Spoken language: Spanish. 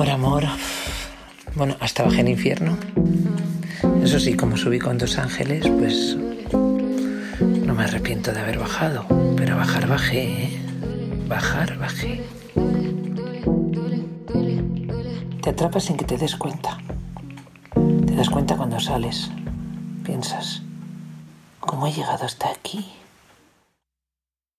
por amor. Bueno, hasta bajé al infierno. Eso sí, como subí con 2 ángeles, pues no me arrepiento de haber bajado. Pero bajar bajé, ¿eh? Bajar bajé. Te atrapas sin que te des cuenta. Te das cuenta cuando sales. Piensas, ¿cómo he llegado hasta aquí?